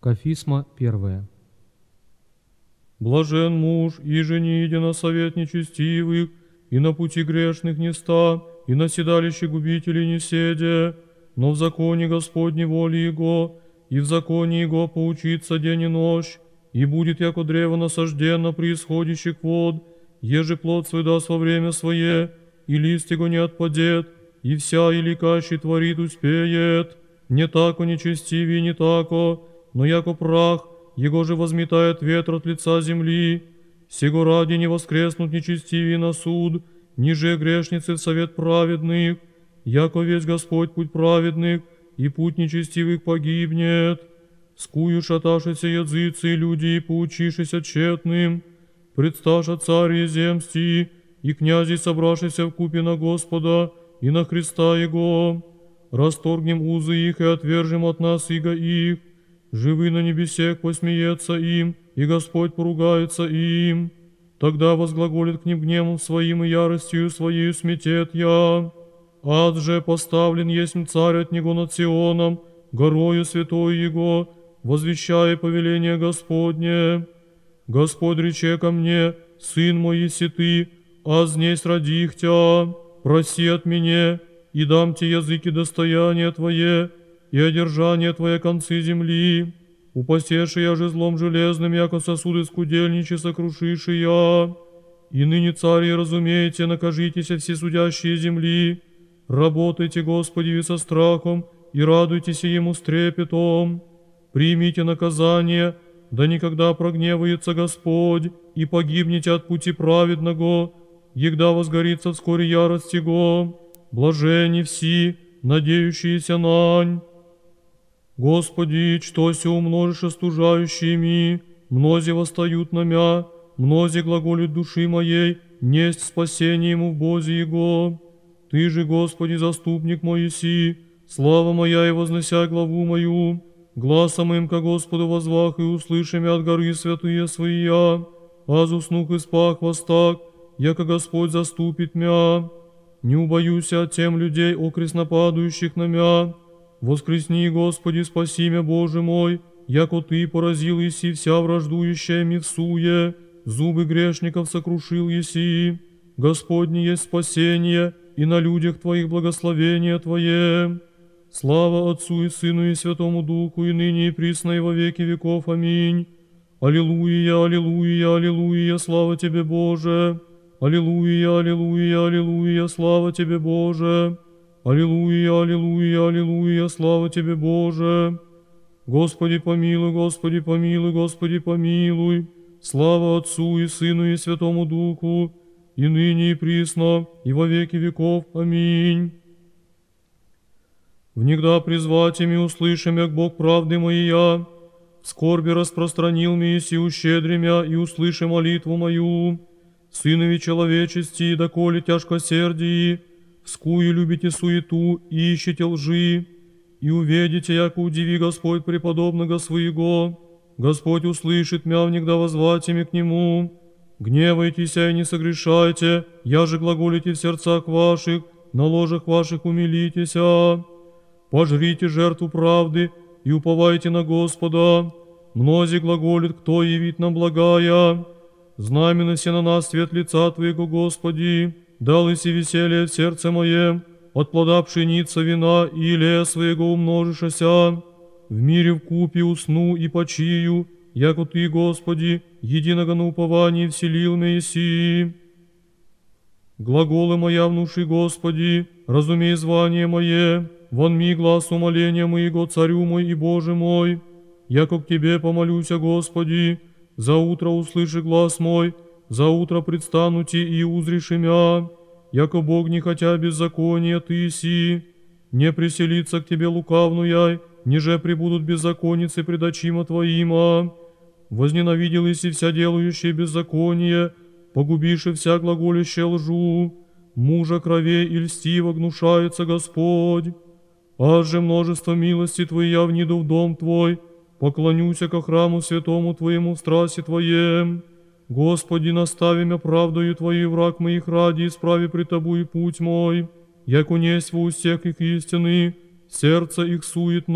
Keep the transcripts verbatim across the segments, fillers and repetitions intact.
Кафисма первая. Блажен муж, иже не иди на совет нечестивых, и на пути грешных не ста, и на седалище губителей не седе, но в законе Господней воли Его, и в законе Его поучится день и ночь, и будет яко древо насажденно при исходящих вод, еже плод свой даст во время свое, и лист его не отпадет, и вся и ликащий творит успеет. Не тако нечестивее, не тако, но яко прах, его же возметает ветер от лица земли. Сего ради не воскреснут нечестивее на суд, ниже грешницы в совет праведных, яко весь Господь путь праведных, и путь нечестивых погибнет. Скую шаташися языцы и люди, и поучишися тщетным, предсташа цари земсти, и князи собравшися вкупе на Господа и на Христа Его. Расторгнем узы их и отвержем от нас иго их. Живы на небесех посмеется им, и Господь поругается им. Тогда возглаголит к ним гневом своим и яростью своей сметет я. Ад же поставлен есть царь от него над Сионом, горою святой его, возвещая повеление Господне. Господь рече ко мне, сын мой, еси ты, а здесь родих тя, проси от меня, и дам те языки достояние Твое, и одержание Твое концы земли. Упасеши я же злом железным, яко сосуды скудельничи сокрушиши я. И ныне, цари, разумейте, накажитесь все судящие земли. Работайте, Господи, со страхом, и радуйтесь Ему с трепетом. Примите наказание, да никогда прогневается Господь, и погибнете от пути праведного, егда возгорится вскоре ярость Его. Блажени все, надеющиеся нань. Господи, что се умножишь остужающими, мнози восстают на мя, мнози глаголют души моей, несть спасение ему в Бозе Его. Ты же, Господи, заступник мой еси, слава моя и вознеся главу мою, гласом моим ко Господу возвах и услышами от горы святые свои я, аз уснух и спах востак, яко Господь заступит мя. Не убоюся от тем людей, окресно падающих на мя. Воскресни, Господи, спаси мя, Боже мой, яко Ты поразил еси вся враждующая ми в суе, зубы грешников сокрушил еси. Господне есть спасение, и на людях Твоих благословение Твое. Слава Отцу и Сыну и Святому Духу, и ныне и присно и во веки веков. Аминь. Аллилуйя, аллилуйя, аллилуйя, слава Тебе, Боже. Аллилуйя, аллилуйя, аллилуйя, слава Тебе, Боже. Аллилуйя, аллилуйя, аллилуйя, слава Тебе, Боже. Господи помилуй, Господи помилуй, Господи помилуй. Слава Отцу и Сыну и Святому Духу, и ныне и присно, и во веки веков. Аминь. Внегда призвать ими услышим, як Бог правды моя, в скорби распространил ми еси ущедри мя, и услыши молитву мою. Сынови человечести, доколе тяжкосердии, вскую любите суету и ищете лжи, и увидите, яко удиви Господь преподобного своего. Господь услышит мя, внегда воззвать ими к Нему. Гневайтесь и не согрешайте, я же глаголите в сердцах ваших, на ложах ваших умилитесь. Пожрите жертву правды и уповайте на Господа. Мнози глаголит, кто явит нам благая. Знаменося на нас свет лица Твоего, Господи, дал иси веселье в сердце моем, от плода пшеница вина и илея своего умножишася. В мире вкупе усну и почию, яко Ты, Господи, единого на уповании вселил ме еси. Глаголы моя внуши, Господи, разумей звание мое, вон ми глаз умоления моего, Царю мой и Боже мой, яко к Тебе помолюся, Господи, за утро услыши глаз мой, за утро предстану Ти и узриши мя, яко Бог не хотя беззакония Ты си, не приселится к Тебе лукавную, ниже прибудут беззаконницы пред очима Твоима. Возненавидел еси вся делающая беззаконие, погубиши вся глаголящая лжу, мужа кровей и льстиво гнушается Господь. Аз же множество милости Твоей я вниду в дом Твой, поклонюся ко храму святому Твоему в страсти Твоем. Господи, настави мя правдою Твоей враг моих ради, исправи при Тобой путь мой, яко несть во устех их истины, сердце их суетно,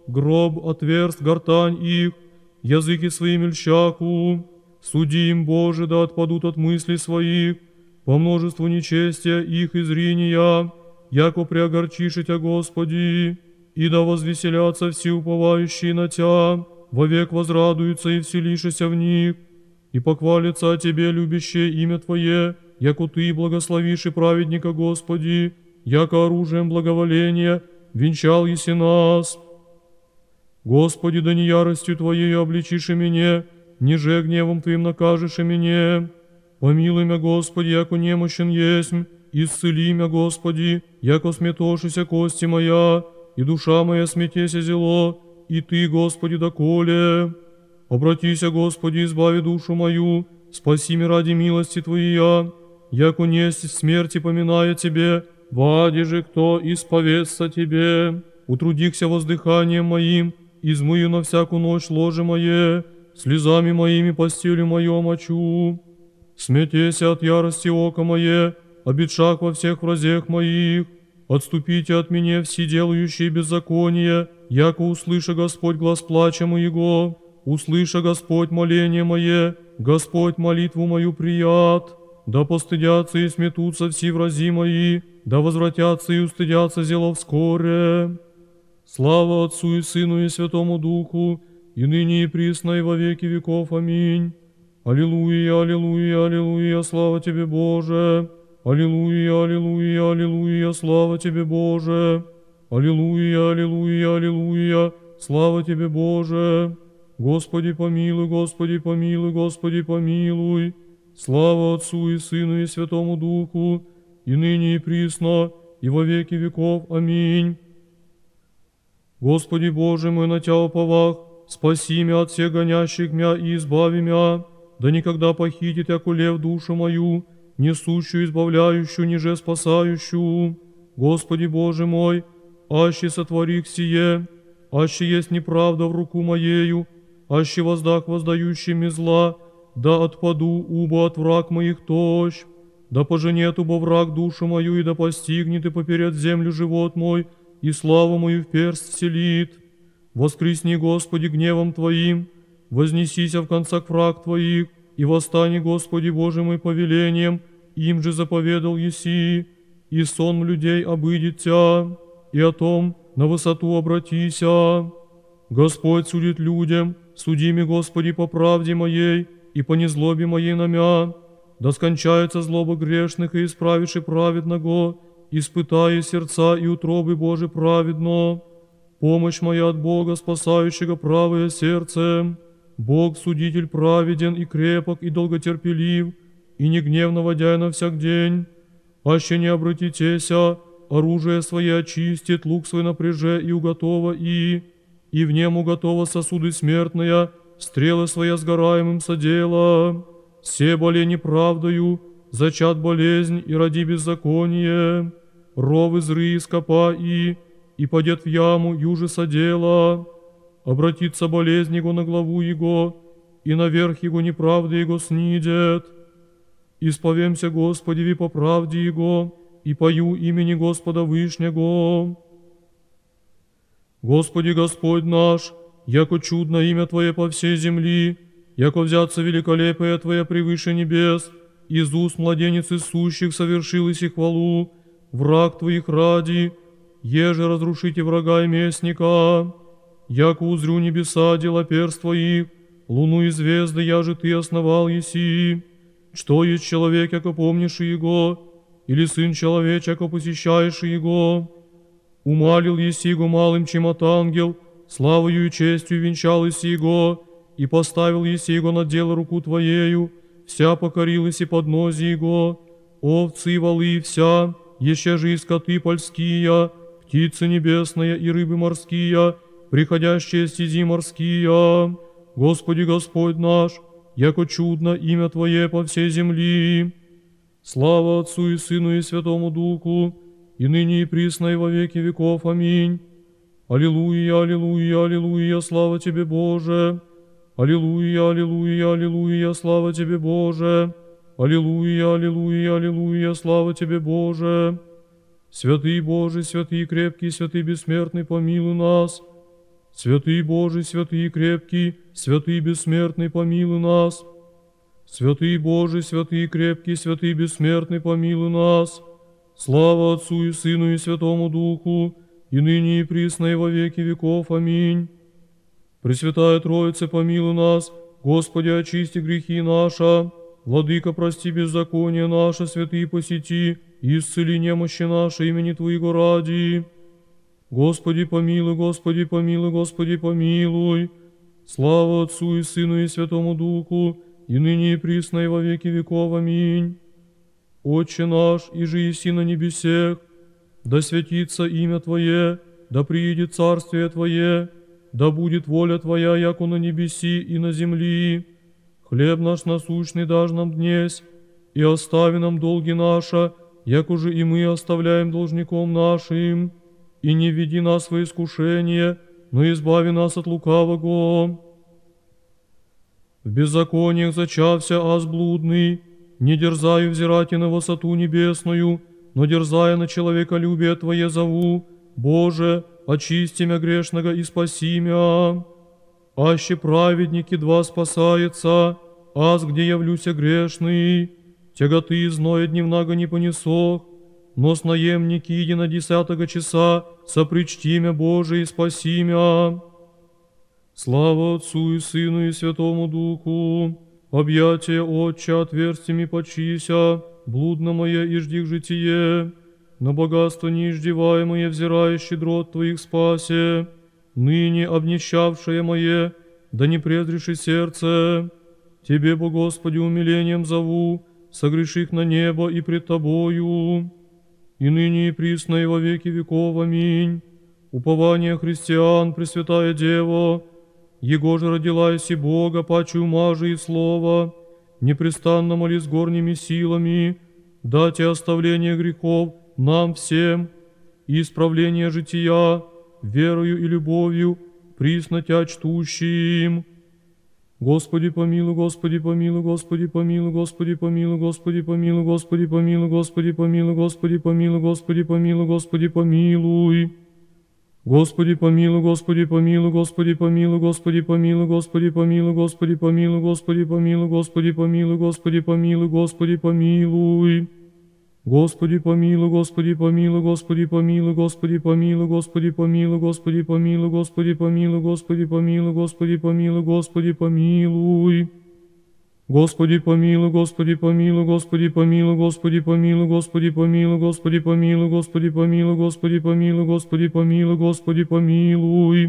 гроб отверст гортань их, языки свои мельчаку. Суди им, Боже, да отпадут от мыслей своих, по множеству нечестия их изрения, яко преогорчиши Тя, Господи, и да возвеселятся все уповающие на Тя, вовек возрадуются и вселишися в них, и похвалится о Тебе, любящее имя Твое, яко Ты благословишь и праведника, Господи, яко оружием благоволения венчал еси нас. Господи, да не яростью Твоею обличишь и меня, ниже гневом Твоим накажешь и меня. Помилуй мя, Господи, яко немощен есмь, исцели мя, Господи, яко сметошися кости моя, и душа моя сметеся зело, и Ты, Господи, доколе. Обратися, Господи, избави душу мою, спаси меня ради милости Твоей, яко несть смерти поминая Тебе, вади же кто исповестся Тебе. Утрудихся воздыханием моим, измыю на всякую ночь ложе мое, слезами моими постелю мою омочу. Смятеся от ярости око мое, обетшах во всех вразях моих. Отступите от меня все делающие беззаконие, яко услыша Господь глас плача моего, услыша Господь моление мое, Господь молитву мою прият. Да постыдятся и сметутся все врази мои, да возвратятся и устыдятся зело вскоре. Слава Отцу и Сыну и Святому Духу, и ныне и присно и во веки веков. Аминь. Аллилуйя, аллилуйя, аллилуйя, слава Тебе, Боже. Аллилуйя, аллилуйя, аллилуйя, слава Тебе, Боже. Аллилуйя, аллилуйя, аллилуйя, слава Тебе, Боже. Господи помилуй, Господи помилуй, Господи помилуй. Слава Отцу и Сыну и Святому Духу, и ныне и присно, и во веки веков. Аминь. Господи Боже мой, на Тя уповах, спаси мя от всех гонящих мя и избави мя, да никогда похитит яко лев душу мою, несущую, избавляющую, ниже спасающую. Господи Боже мой, аще сотворих сие, аще есть неправда в руку моею, аще воздах воздающими зла, да отпаду убо от враг моих тощ, да поженет убо враг душу мою, и да постигнет и поперед землю живот мой, и славу мою в перст вселит. Воскресни, Господи, гневом Твоим, вознесися в концах враг Твоих, и восстани, Господи Боже мой, повелением, им же заповедал еси, и сон людей обыдет Тя, и о том на высоту обратися. Господь судит людям, суди ми, Господи, по правде моей, и по незлобе моей на мя, да скончается злоба грешных, и исправишь и праведного, испытая сердца и утробы Божие праведно. Помощь моя от Бога, спасающего правое сердце. Бог, судитель праведен и крепок, и долготерпелив, и не гневно водя на всяк день. Аще не обратитеся, оружие свое очистит, лук свой напряже и уготова и, и в нем уготова сосуды смертные, стрелы своя сгораемым содела. Все боле неправдою, зачат болезнь и ради беззаконие. Ров из ры скопа и, и падет в яму, юже содела. Обратится болезнь его на главу его, и наверх его неправды его снидет. Исповемся Господи ви по правде его, и пою имени Господа Вышнего. Господи Господь наш, яко чудно имя Твое по всей земли, яко взяться великолепие Твое превыше небес, из уст младенец сущих совершил и хвалу, враг Твоих ради, еже разрушите врага и местника. Яко узрю небеса дела перст Твоих, луну и звезды, я же Ты основал еси. Что есть человек, яко помнишь его, или сын человеч, яко посещаешь его? Умалил еси его малым, чем от ангел, славою и честью венчал еси его, и поставил еси его на дело руку Твоею, вся покорил еси поднози его, овцы, волы вся, еще же и скоты польские, птицы небесные и рыбы морские, приходящие стези морские. Господи Господь наш, яко чудно имя Твое по всей земли. Слава Отцу и Сыну и Святому Духу, и ныне и присно и во веки веков. Аминь. Аллилуйя, аллилуйя, аллилуйя, слава Тебе, Боже. Аллилуйя, аллилуйя, аллилуйя, слава Тебе, Боже. Аллилуйя, аллилуйя, аллилуйя, слава Тебе, Боже. Святый Божий, святый крепкий, святый бессмертный, помилуй нас. Святый Божий, святый крепкий, святый бессмертный, помилуй нас. Святый Божий, святый крепкий, святый бессмертный, помилуй нас. Слава Отцу и Сыну и Святому Духу, и ныне и присно и во веки веков. Аминь. Пресвятая Троица, помилуй нас. Господи, очисти грехи наши. Владыка, прости беззаконие наше, святые посети, и исцели немощи наши имени Твоего ради. Господи, помилуй, Господи, помилуй, Господи, помилуй. Слава Отцу и Сыну и Святому Духу, и ныне и присно и во веки веков. Аминь. Отче наш, иже еси на небесех, да святится имя Твое, да приидет царствие Твое, да будет воля Твоя, яко на небеси и на земли. Хлеб наш насущный дашь нам днесь, и остави нам долги наши, яко же и мы оставляем должником нашим. И не веди нас во искушение, но избави нас от лукавого. В беззакониях зачався аз блудный, не дерзаю взирать и на высоту небесную, но дерзая на человеколюбие Твое зову. Боже, очисти мя грешного и спаси мя. Аще праведники два спасается, аз где явлюся грешный. Тяготы и зноя дневного не понесох, но с наемники иди на десятого часа, сопричти мя, Боже, и спаси мя. Слава Отцу и Сыну и Святому Духу, объятия Отче отверстиями почися, блудно мое и жди к житие, на богатство неиждеваемое взирая щедрот Твоих спасе, ныне обнищавшее мое, да не презреши сердце. Тебе, бо Господи, умилением зову, согреших на небо и пред Тобою, и ныне и присно и во веки веков. Аминь. Упование христиан, Пресвятая Дева, Его же родилась и Бога, паче ума же и слова, непрестанно моли с горними силами, дайте оставление грехов нам всем и исправление жития, верою и любовью, присно Тя чтущим. Господи помилуй, Господи помилуй, Господи помилуй, Господи помилуй, Господи помилуй, Господи помилуй, Господи помилуй, Господи помилуй, Господи помилуй, Господи помилуй. Господи помилуй, Господи помилуй, Господи помилуй, Господи помилуй, Господи помилуй, Господи помилуй, Господи помилуй, Господи помилуй, Господи помилуй, Господи помилуй. Господи помилуй, Господи помилуй, Господи помилуй, Господи помилуй, Господи помилуй, Господи помилуй, Господи помилуй, Господи помилуй, Господи помилуй, Господи помилуй. Господи помилуй, Господи помилуй, Господи помилуй, Господи помилуй, Господи помилуй, Господи помилуй, Господи помилуй, Господи помилуй, Господи помилуй, Господи помилуй.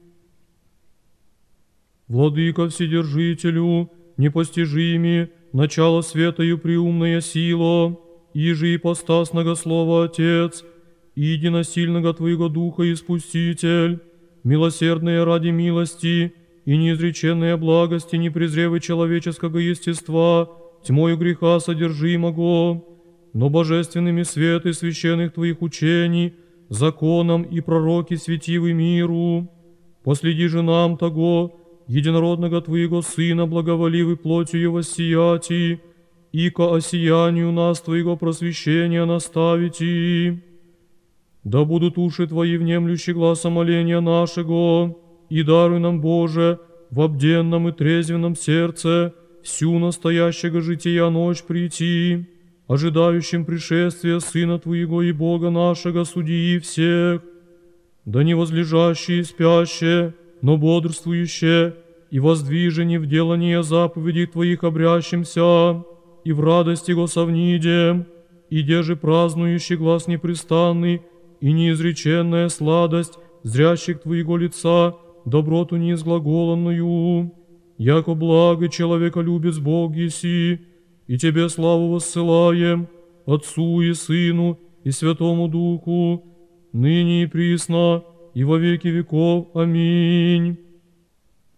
Владыка Вседержителю, непостижими, начало светою преумная сила, иже ипостасного Слова Отец, и единосильного Твоего Духа и Спуститель, милосердная ради милости и неизреченная благости, не презревы человеческого естества, тьмою греха содержимого, но божественными свет и священных Твоих учений, законом и пророки светивы миру. Последи же нам того, единородного Твоего Сына, благоволивый плотью Его воссияти, и ко осиянию нас Твоего просвещения наставите. Да будут уши Твои внемлющи гласа моления нашего, и даруй нам, Боже, в обденном и трезвенном сердце всю настоящего жития ночь прийти, ожидающим пришествия Сына Твоего и Бога нашего, судьи всех, да не возлежащие и спящие, но бодрствующие, и воздвижени в делание заповедей Твоих обрящимся, и в радость Его совнидем, и деже празднующий глаз непрестанный, и неизреченная сладость зрящих Твоего лица, доброту неизглаголанную, яко благо человеколюбец Бог еси, и Тебе славу воссылаем, Отцу и Сыну и Святому Духу, ныне и присно, и во веки веков. Аминь.